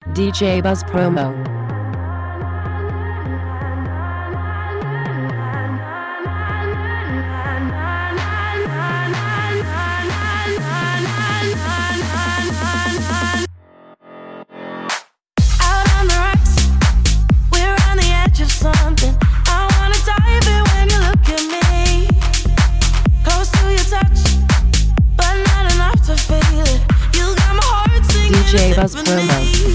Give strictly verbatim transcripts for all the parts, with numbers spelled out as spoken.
D J Buzz Promo. D J Buzz Promo.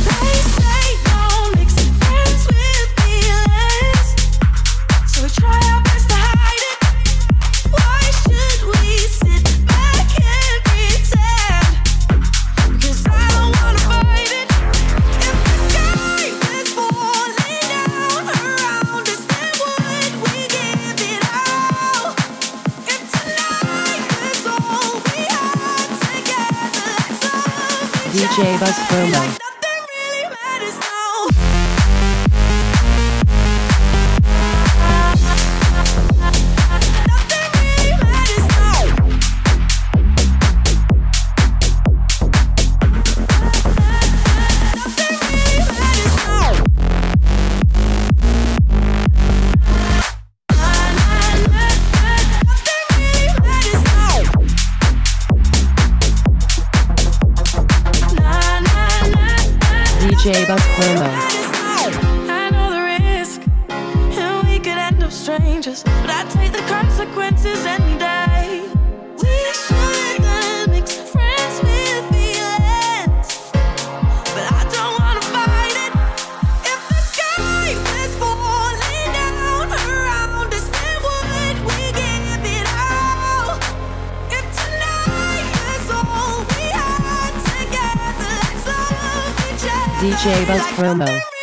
D J Buzz Promo. D J Buzz Promo. I know the risk, and we could end up strangers, but I take the consequences any day. We shouldn't mix friends with feelings, but I don't wanna fight it. If the sky was falling down around us, then would we give it all? If tonight is all we had together, let's love each other. D J Buzz Promo.